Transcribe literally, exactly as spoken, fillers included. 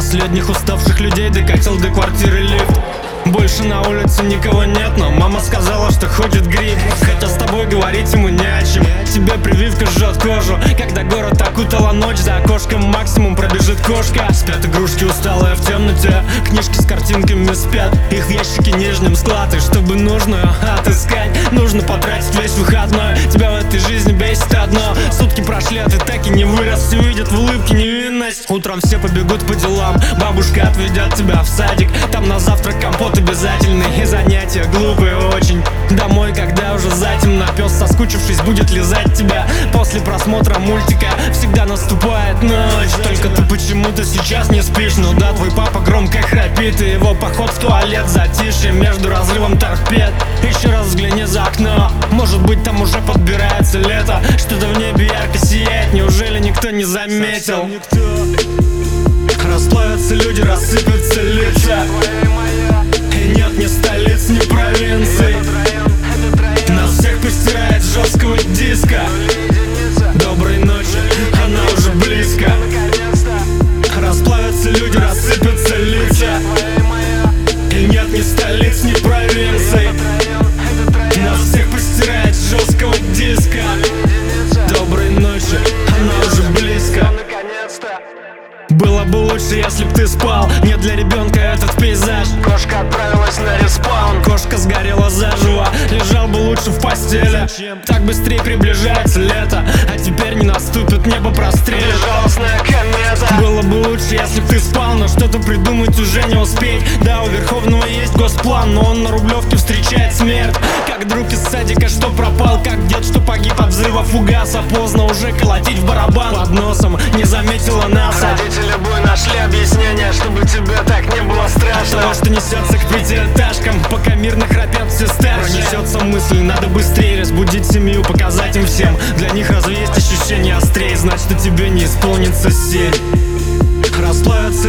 последних уставших людей докатил до квартиры лифт. Больше на улице никого нет, но мама сказала, что ходит грипп. Хотя с тобой говорить ему не о чем. Тебе прививка жжет кожу, когда город окутала ночь. За окошком максимум пробежит кошка. Спят игрушки усталые в темноте, книжки с картинками спят. Их в ящике нижнем склад. И чтобы нужную отыскать, нужно потратить весь выходной. Тебя в этой жизни бесит одно: сутки прошли, а ты так и не вырос. Все видят в улыбке невинность. Утром все побегут по делам, бабушка отведет тебя в садик. Там на завтрак компот обязательный и занятия глупые очень. Домой, когда уже затемно, пес, соскучившись, будет лизать тебя. После просмотра мультика всегда наступает ночь. Только ты почему-то сейчас не спишь. Ну да, твой папа громко храпит, и его поход в туалет затишье между разрывом торпед. Еще раз взгляни за окно, может быть, там уже подбирается лето. Что-то в небе ярко сияет, неужели никто не заметил? Расплавятся люди, рассыпятся лица. И нет ни столиц, ни провинций. Нас всех постирает с жесткого диска. Доброй ночи, она уже близко. Расплавятся люди, рассыпятся лица. И нет ни столиц, ни провинций. Нас всех постирает с жесткого диска. Доброй ночи, она уже близко. Было бы лучше, если б ты спал. Не для ребенка этот пейзаж. Кошка отправилась на респаун. Кошка сгорела заживо. Лежал бы лучше в постели. Так быстрее приближается лето, а теперь не наступит, небо прострелит. Безжалостная комета. Было бы лучше, если б ты спал, но что-то придумать уже не успеть. Да, у Верховного есть госплан, но он на Рублевке встречает смерть. Как друг из садика, что пропал, как дед, что погиб от взрыва фугаса. Поздно уже колотить в барабан под носом, не заметила нас. Родители бы нашли объяснение, чтобы тебе так не было страшно. Того, что несется к пятиэтажкам, пока мирно храпят все старшие. Пронесется мысль, надо быстрее разбудить семью, показать им всем. Для них разве есть ощущение острее, значит, что тебе не исполнится семь. Расплавятся